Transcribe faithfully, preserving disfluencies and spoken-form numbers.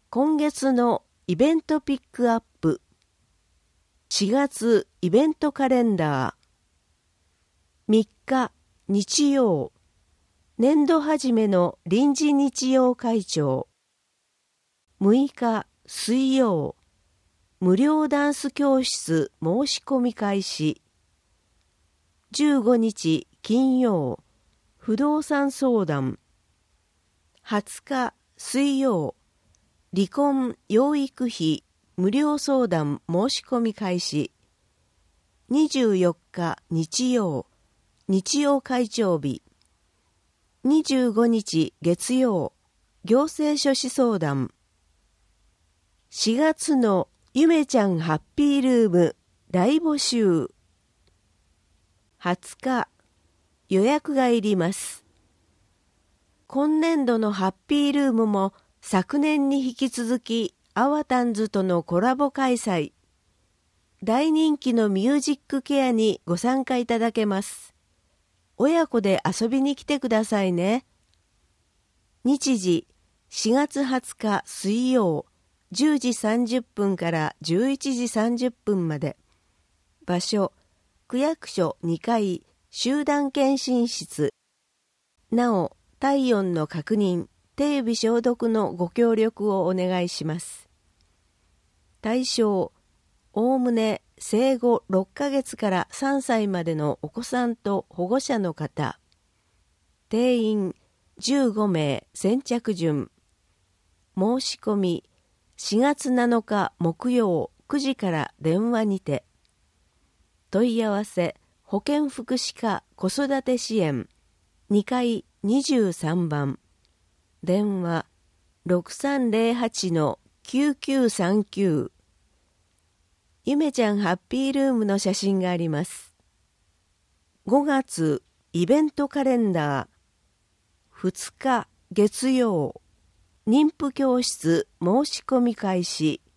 今月のイベントピックアップ。しがつイベントカレンダー。みっか日曜、年度始めの臨時日曜会長。むいか水曜、無料ダンス教室申し込み開始。じゅうごにち金曜、不動産相談。はつか水曜、離婚養育費無料相談申し込み開始。にじゅうよっか日曜、日曜会長日。にじゅうごにち月曜、行政書士相談。しがつのゆめちゃんハッピールーム大募集。はつか、予約がいります。今年度のハッピールームも昨年に引き続きアワタンズとのコラボ開催。大人気のミュージックケアにご参加いただけます。親子で遊びに来てくださいね。日時しがつはつか水曜じゅうじさんじゅっぷんからじゅういちじさんじゅっぷんまで。場所区役所にかい集団検診室。なお体温の確認、手指消毒のご協力をお願いします。対象、おおむね生後ろっかげつからさんさいまでのお子さんと保護者の方。定員じゅうごめい先着順。申し込みしがつなのか木曜くじから電話にて。問い合わせ保健福祉課子育て支援にかいにじゅうさんばん。電話 ろくさんゼロはちのきゅうきゅうさんきゅう。ゆめちゃんハッピールームの写真があります。ごがつイベントカレンダー。ふつか月曜、妊婦教室申し込み開始。